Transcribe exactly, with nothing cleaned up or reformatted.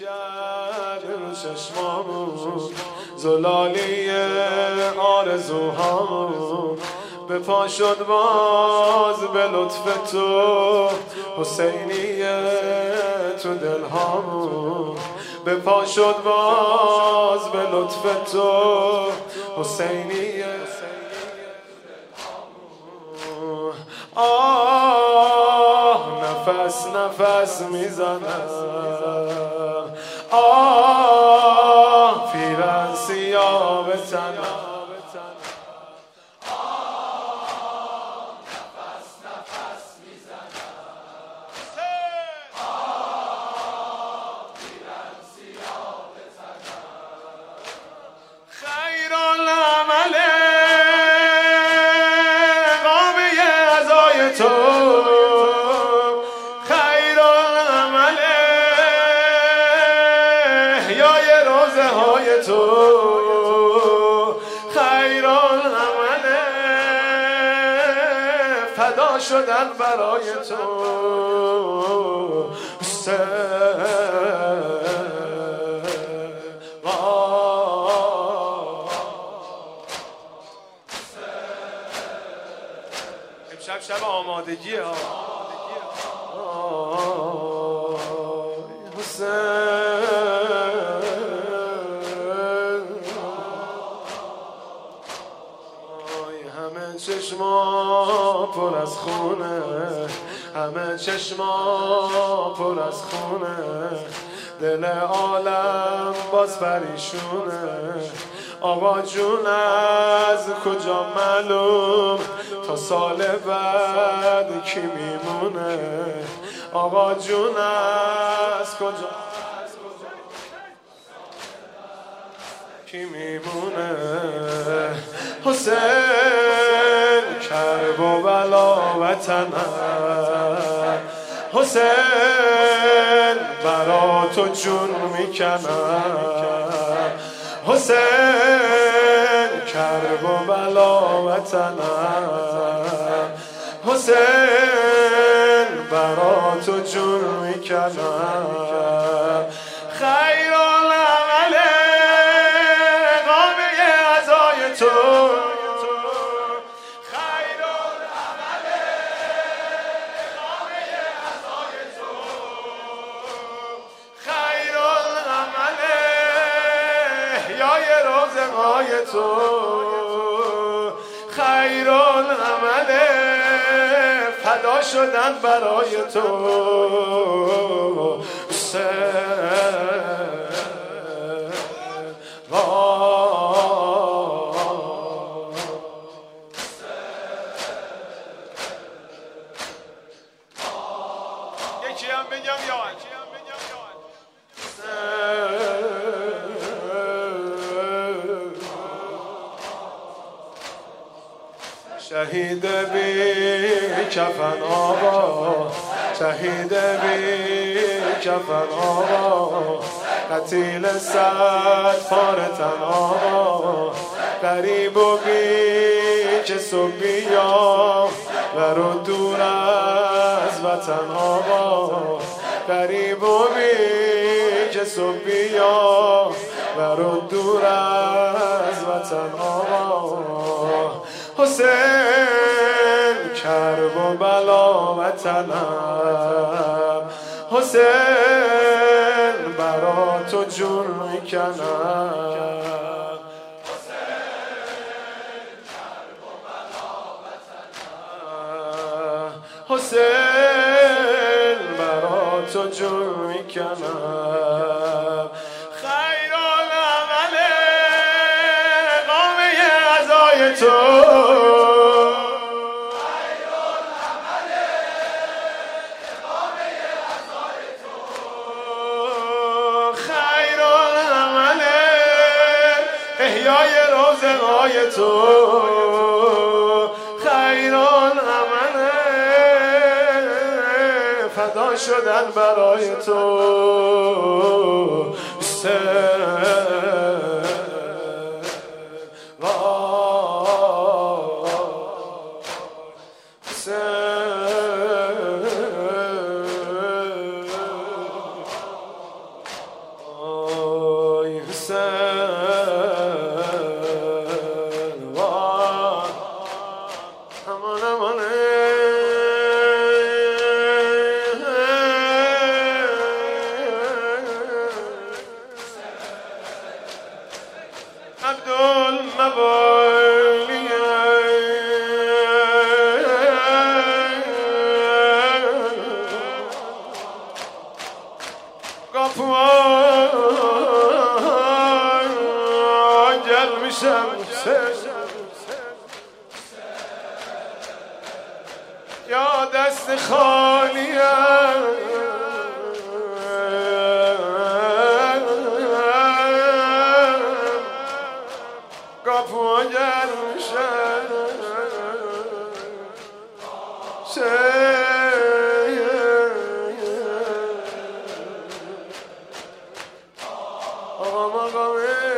کرد رو چشمامون زلالی آرزوهامون به پا شد باز به لطف تو حسینیه تو دلهامون به پا شد باز به لطف تو حسینیه آه نفس نفس میزنم آه پیرن سیاه به تنم فدا شدن برای تو امشب شب آمادگی ها همه چشما پر از خونه همه چشما پر از خونه دل عالم باز پریشونه آقا جون از کجا معلوم تا سال بعد کی میمونه آقا جون از کجا کی میمونه حسین کرب و بلا وطنم حسین برا تو جون میکنم حسین کرب و بلا وطنم حسین برا تو جون میکنم خیر العمل قامه عزای تو تو خیر العمل فدا شدن برای تو یکی هم بگم یا شهید بی کفن آقا شهید بی کفن آقا قتیل صد پاره تن آقا غریب و بی کس و بیا برو دور از وطن آقا غریب و بی کس و بیا برو دور از وطن آقا حسین کرب و بلا وطنم حسین برا تو جون میکنم حسین کرب و بلا وطنم حسین برا تو جون میکنم خیر العمل قامه عزای تو تو خیر العمل فدا شدن برای تو حسین وای امان امان عبدالموالی قفوان جل میشم یا دست خالیم قفوان جل میشم آقا مقامه